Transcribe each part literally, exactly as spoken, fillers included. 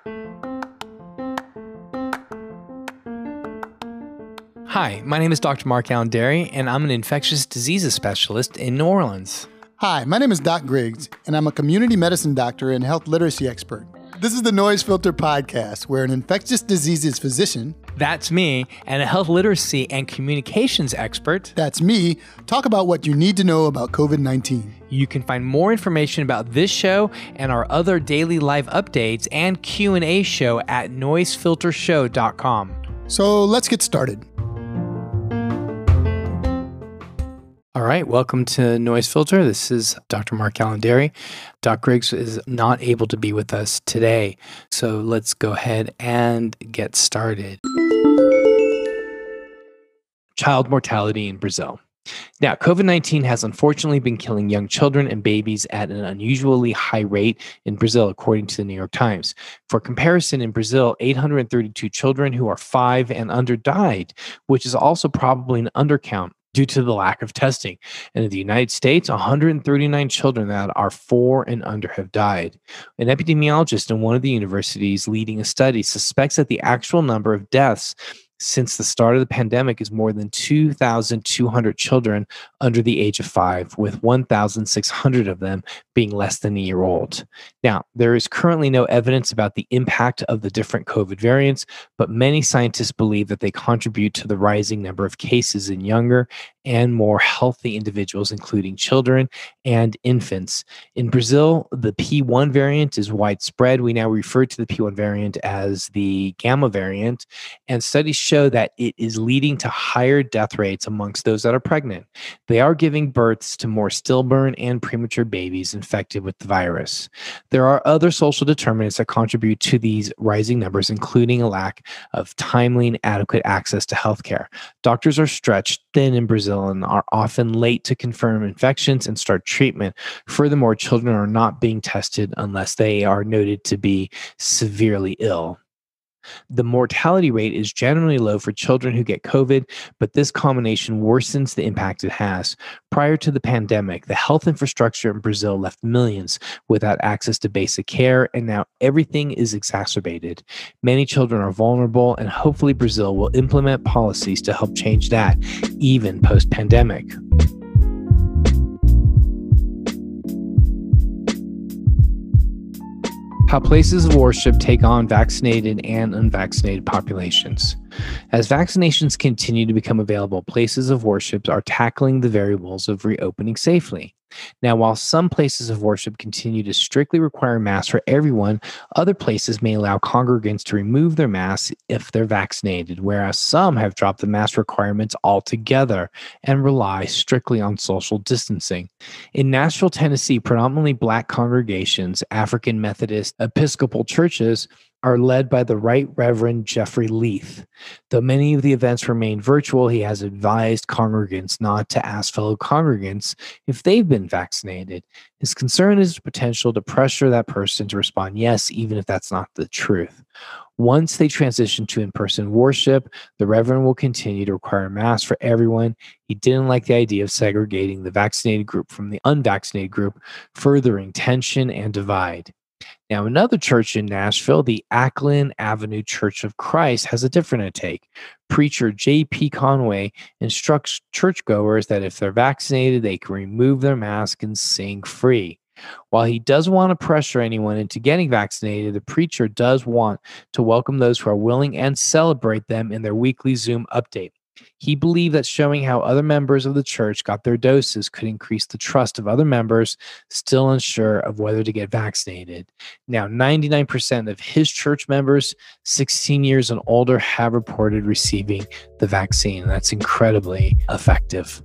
Hi, my name is Doctor Mark Allanderi, and I'm an infectious diseases specialist in New Orleans. Hi, my name is Doc Griggs, and I'm a community medicine doctor and health literacy expert. This is the Noise Filter Podcast, where an infectious diseases physician, that's me, and a health literacy and communications expert, that's me, talk about what you need to know about covid nineteen. You can find more information about this show and our other daily live updates and Q and A show at noise filter show dot com. So let's get started. All right, welcome to Noise Filter. This is Doctor Mark Allanderi. Doc Griggs is not able to be with us today, so let's go ahead and get started. Child mortality in Brazil. Now, covid nineteen has unfortunately been killing young children and babies at an unusually high rate in Brazil, according to the New York Times. For comparison, in Brazil, eight hundred thirty-two children who are five and under died, which is also probably an undercount due to the lack of testing. And in the United States, one hundred thirty-nine children that are four and under have died. An epidemiologist in one of the universities leading a study suspects that the actual number of deaths since the start of the pandemic is more than two thousand two hundred children under the age of five, with one thousand six hundred of them being less than a year old. Now, there is currently no evidence about the impact of the different COVID variants, but many scientists believe that they contribute to the rising number of cases in younger and more healthy individuals, including children and infants. In Brazil, the P one variant is widespread. We now refer to the P one variant as the Gamma variant, and studies show that it is leading to higher death rates amongst those that are pregnant. They are giving births to more stillborn and premature babies infected with the virus. There are other social determinants that contribute to these rising numbers, including a lack of timely and adequate access to healthcare. Doctors are stretched thin in Brazil and are often late to confirm infections and start treatment. Furthermore, children are not being tested unless they are noted to be severely ill. The mortality rate is generally low for children who get COVID, but this combination worsens the impact it has. Prior to the pandemic, the health infrastructure in Brazil left millions without access to basic care, and now everything is exacerbated. Many children are vulnerable, and hopefully Brazil will implement policies to help change that, even post-pandemic. How places of worship take on vaccinated and unvaccinated populations. As vaccinations continue to become available, places of worship are tackling the variables of reopening safely. Now, while some places of worship continue to strictly require masks for everyone, other places may allow congregants to remove their masks if they're vaccinated, whereas some have dropped the mask requirements altogether and rely strictly on social distancing. In Nashville, Tennessee, predominantly Black congregations, African Methodist Episcopal churches, are led by the Right Reverend Jeffrey Leith. Though many of the events remain virtual, he has advised congregants not to ask fellow congregants if they've been vaccinated. His concern is the potential to pressure that person to respond yes, even if that's not the truth. Once they transition to in-person worship, the Reverend will continue to require masks for everyone. He didn't like the idea of segregating the vaccinated group from the unvaccinated group, furthering tension and divide. Now, another church in Nashville, the Ackland Avenue Church of Christ, has a different take. Preacher J P Conway instructs churchgoers that if they're vaccinated, they can remove their mask and sing free. While he doesn't want to pressure anyone into getting vaccinated, the preacher does want to welcome those who are willing and celebrate them in their weekly Zoom update. He believed that showing how other members of the church got their doses could increase the trust of other members still unsure of whether to get vaccinated. Now, ninety-nine percent of his church members, sixteen years and older, have reported receiving the vaccine. That's incredibly effective.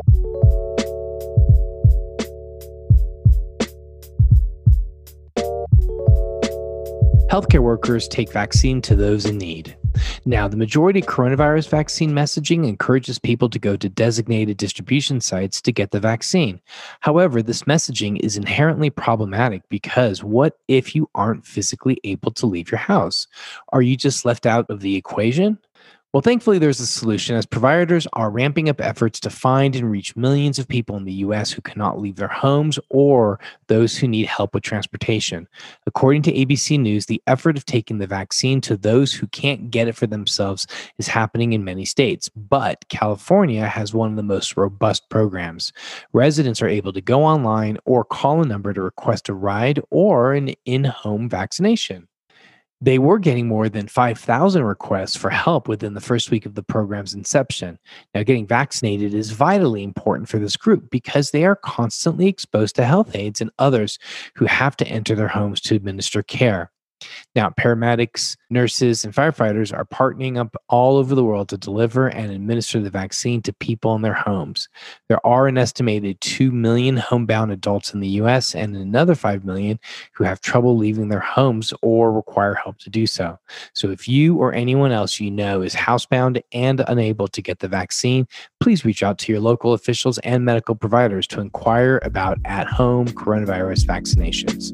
Healthcare workers take vaccine to those in need. Now, the majority of coronavirus vaccine messaging encourages people to go to designated distribution sites to get the vaccine. However, this messaging is inherently problematic because what if you aren't physically able to leave your house? Are you just left out of the equation? Well, thankfully, there's a solution as providers are ramping up efforts to find and reach millions of people in the U S who cannot leave their homes or those who need help with transportation. According to A B C News, the effort of taking the vaccine to those who can't get it for themselves is happening in many states, but California has one of the most robust programs. Residents are able to go online or call a number to request a ride or an in-home vaccination. They were getting more than five thousand requests for help within the first week of the program's inception. Now, getting vaccinated is vitally important for this group because they are constantly exposed to health aides and others who have to enter their homes to administer care. Now, paramedics, nurses, and firefighters are partnering up all over the world to deliver and administer the vaccine to people in their homes. There are an estimated two million homebound adults in the U S and another five million who have trouble leaving their homes or require help to do so. So if you or anyone else you know is housebound and unable to get the vaccine, please reach out to your local officials and medical providers to inquire about at-home coronavirus vaccinations.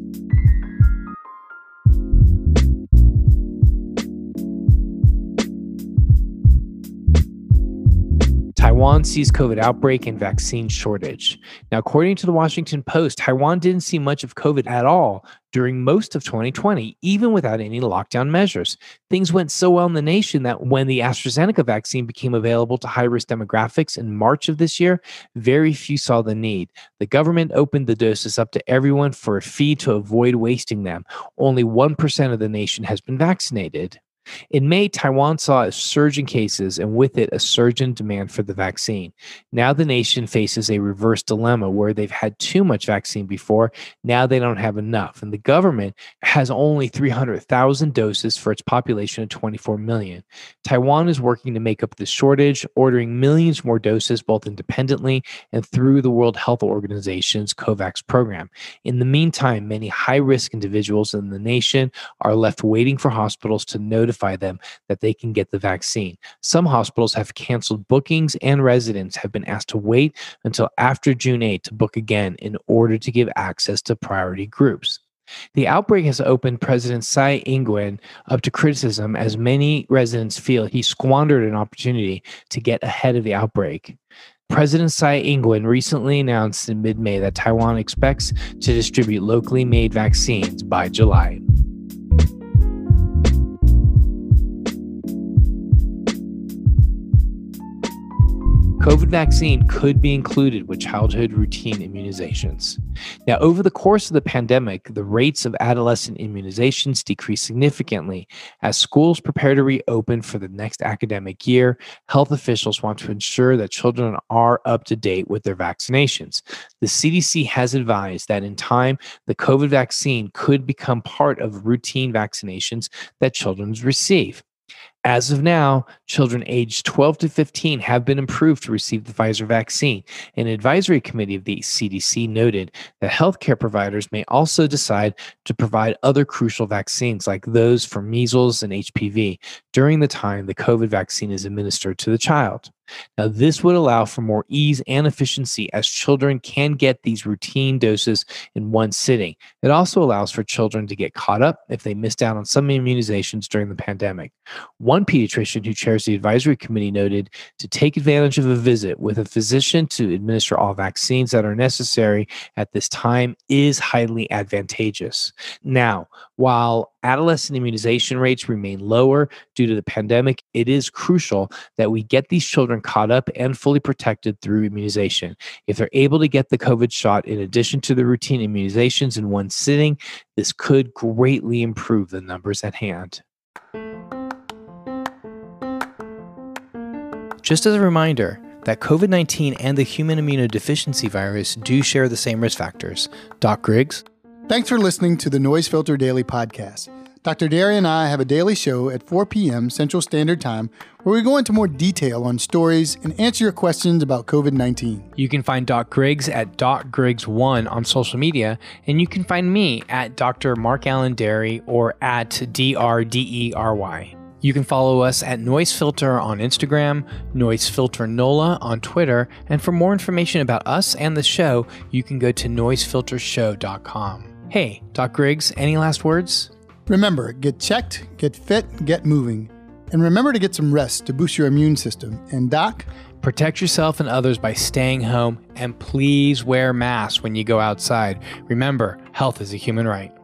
Taiwan sees COVID outbreak and vaccine shortage. Now, according to the Washington Post, Taiwan didn't see much of COVID at all during most of twenty twenty, even without any lockdown measures. Things went so well in the nation that when the AstraZeneca vaccine became available to high-risk demographics in March of this year, very few saw the need. The government opened the doses up to everyone for a fee to avoid wasting them. Only one percent of the nation has been vaccinated. In May, Taiwan saw a surge in cases and with it a surge in demand for the vaccine. Now the nation faces a reverse dilemma where they've had too much vaccine before, now they don't have enough. And the government has only three hundred thousand doses for its population of twenty-four million. Taiwan is working to make up the shortage, ordering millions more doses both independently and through the World Health Organization's COVAX program. In the meantime, many high-risk individuals in the nation are left waiting for hospitals to notify them that they can get the vaccine. Some hospitals have canceled bookings and residents have been asked to wait until after June eighth to book again in order to give access to priority groups. The outbreak has opened President Tsai Ing-wen up to criticism as many residents feel he squandered an opportunity to get ahead of the outbreak. President Tsai Ing-wen recently announced in mid-May that Taiwan expects to distribute locally made vaccines by July. COVID vaccine could be included with childhood routine immunizations. Now, over the course of the pandemic, the rates of adolescent immunizations decreased significantly. As schools prepare to reopen for the next academic year, health officials want to ensure that children are up to date with their vaccinations. The C D C has advised that in time, the COVID vaccine could become part of routine vaccinations that children receive. As of now, children aged twelve to fifteen have been approved to receive the Pfizer vaccine. An advisory committee of the C D C noted that healthcare providers may also decide to provide other crucial vaccines like those for measles and H P V during the time the COVID vaccine is administered to the child. Now, this would allow for more ease and efficiency as children can get these routine doses in one sitting. It also allows for children to get caught up if they missed out on some immunizations during the pandemic. One pediatrician who chairs the advisory committee noted to take advantage of a visit with a physician to administer all vaccines that are necessary at this time is highly advantageous. Now, while adolescent immunization rates remain lower due to the pandemic, it is crucial that we get these children caught up and fully protected through immunization. If they're able to get the COVID shot in addition to the routine immunizations in one sitting, this could greatly improve the numbers at hand. Just as a reminder that COVID nineteen and the human immunodeficiency virus do share the same risk factors. Doc Griggs? Thanks for listening to the Noise Filter Daily Podcast. Doctor Derry and I have a daily show at four p.m. Central Standard Time where we go into more detail on stories and answer your questions about COVID nineteen. You can find Doc Griggs at Doc Griggs one on social media, and you can find me at Doctor Mark Allen Derry or at D R D E R Y. You can follow us at Noise Filter on Instagram, Noise Filter NOLA on Twitter, and for more information about us and the show, you can go to noise filter show dot com. Hey, Doc Griggs, any last words? Remember, get checked, get fit, get moving. And remember to get some rest to boost your immune system. And Doc? Protect yourself and others by staying home, and please wear masks when you go outside. Remember, health is a human right.